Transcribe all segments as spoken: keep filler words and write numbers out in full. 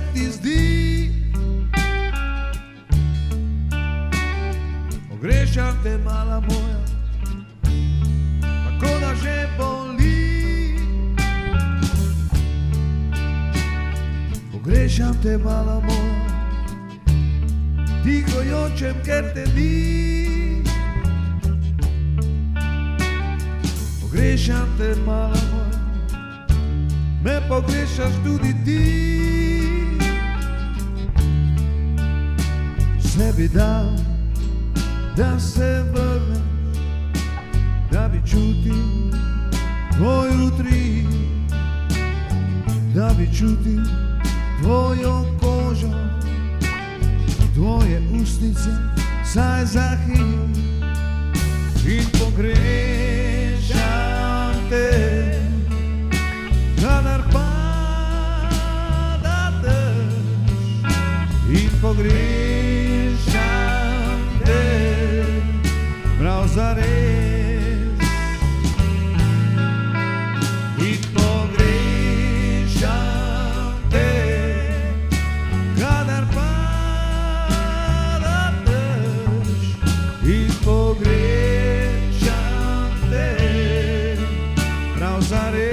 ti zdi. Pogrešam te, mala moja, tako da že boli. Pogrešam te, mala moja, tiho jočem, ker te ni. Pogrešam te, mala moja, me pogrešaš tudi ti. Sebi dam, da se vrneš, da bi čutil tvoj utri, da bi čutil tvojo kožo, tvoje usnice, saj za hip. In pogrešam te, kadar pada dež. In pogrešam te, prav zares. In pogrešam te, kadar pada dež. In pogrešam te, prav zares.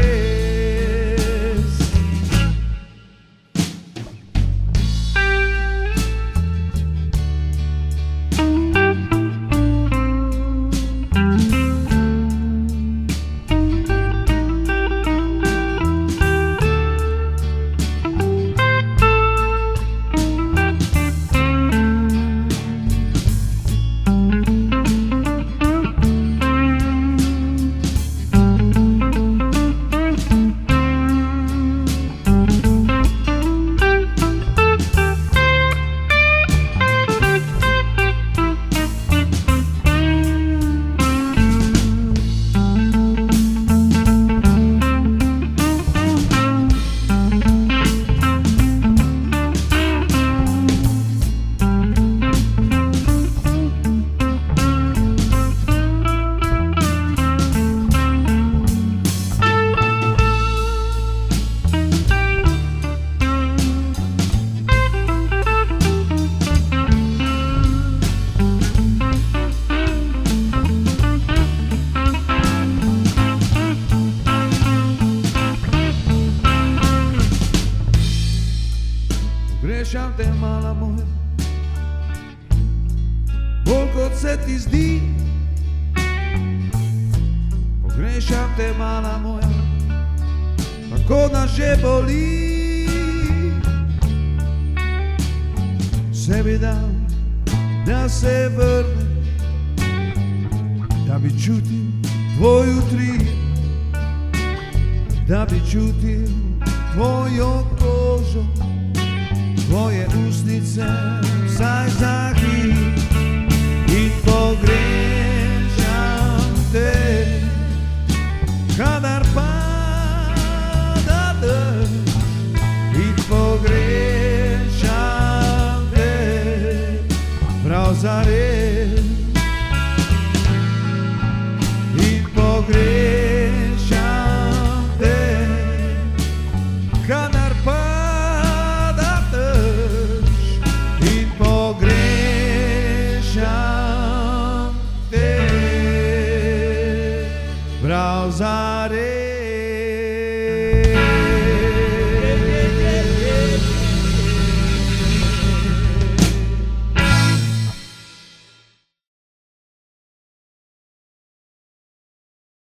Pogrešam te, mala moja, bolj kot se ti zdi. Pogrešam te, mala moja, tako da že boli. Sebi dam, da se vrneš, da bi čutil tvoj utri, da bi čutil tvojo kožo, tvoje usnice, vsaj za hip. In pogrešam te, kadar pada dež. In pogrešam te, prav zares. In pogrešam te, kadar pada dež. In pogrešam te, prav zares.